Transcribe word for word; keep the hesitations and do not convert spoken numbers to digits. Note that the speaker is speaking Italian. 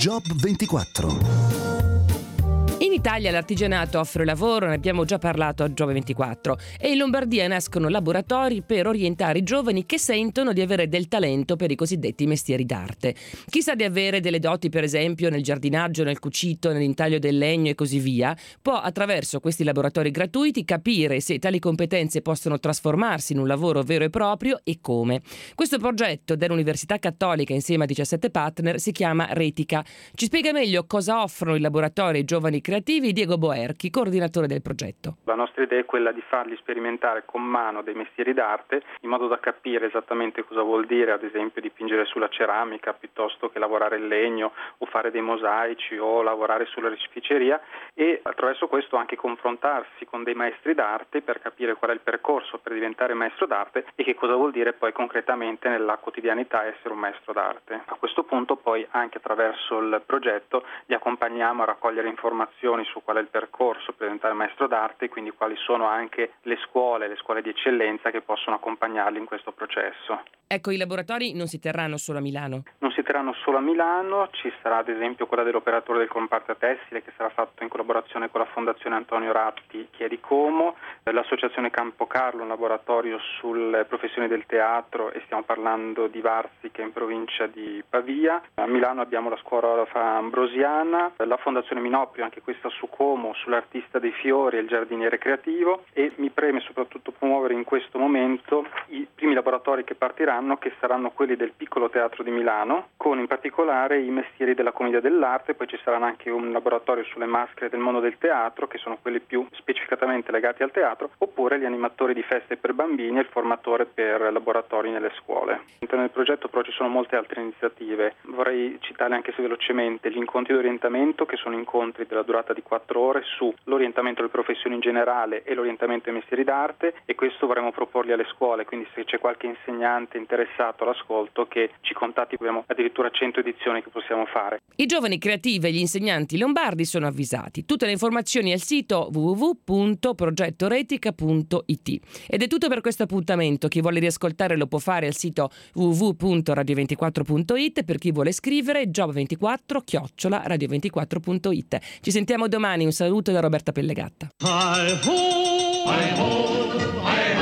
Job ventiquattro. In Italia l'artigianato offre lavoro, ne abbiamo già parlato a Giove ventiquattro, e in Lombardia nascono laboratori per orientare i giovani che sentono di avere del talento per i cosiddetti mestieri d'arte. Chi sa di avere delle doti, per esempio nel giardinaggio, nel cucito, nell'intaglio del legno e così via, può attraverso questi laboratori gratuiti capire se tali competenze possono trasformarsi in un lavoro vero e proprio e come. Questo progetto dell'Università Cattolica insieme a diciassette partner si chiama Retica. Ci spiega meglio cosa offrono i laboratori ai giovani creativi Diego Boerchi, coordinatore del progetto. La nostra idea è quella di fargli sperimentare con mano dei mestieri d'arte in modo da capire esattamente cosa vuol dire, ad esempio, dipingere sulla ceramica piuttosto che lavorare il legno o fare dei mosaici o lavorare sulla ricicceria, e attraverso questo anche confrontarsi con dei maestri d'arte per capire qual è il percorso per diventare maestro d'arte e che cosa vuol dire poi concretamente nella quotidianità essere un maestro d'arte. A questo punto poi anche attraverso il progetto li accompagniamo a raccogliere informazioni su qual è il percorso per diventare maestro d'arte e quindi quali sono anche le scuole, le scuole di eccellenza che possono accompagnarli in questo processo. Ecco, i laboratori non si terranno solo a Milano. Non si terranno solo a Milano, ci sarà ad esempio quella dell'operatore del comparto tessile che sarà fatto in collaborazione con la Fondazione Antonio Ratti Chieri Como, l'associazione Campocarlo, un laboratorio sulle professioni del teatro, e stiamo parlando di Varzi che è in provincia di Pavia. A Milano abbiamo la scuola ambrosiana, la Fondazione Minoprio, anche questa su Como, sull'artista dei fiori e il giardiniere creativo, e mi preme soprattutto promuovere in questo momento i primi laboratori che partiranno, che saranno quelli del Piccolo Teatro di Milano, con in particolare i mestieri della commedia dell'arte. Poi ci saranno anche un laboratorio sulle maschere del mondo del teatro, che sono quelli più specificatamente legati al teatro, oppure gli animatori di feste per bambini e il formatore per laboratori nelle scuole. All'interno del progetto però ci sono molte altre iniziative, vorrei citarle anche se velocemente: gli incontri di orientamento, che sono incontri della durata di quattro ore su l'orientamento alle professioni in generale e l'orientamento ai mestieri d'arte, e questo vorremmo proporli alle scuole, quindi se c'è qualche insegnante interessato all'ascolto che ci contatti, abbiamo addirittura cento edizioni che possiamo fare. I giovani creativi e gli insegnanti lombardi sono avvisati. Tutte le informazioni al sito w w w punto progettoretica punto i t. Ed è tutto per questo appuntamento. Chi vuole riascoltare lo può fare al sito w w w punto radio ventiquattro punto i t. Per chi vuole scrivere job ventiquattro chiocciola radio ventiquattro punto i t. Ci sentiamo domani. Un saluto da Roberta Pellegatta. Hi ho, hi ho, hi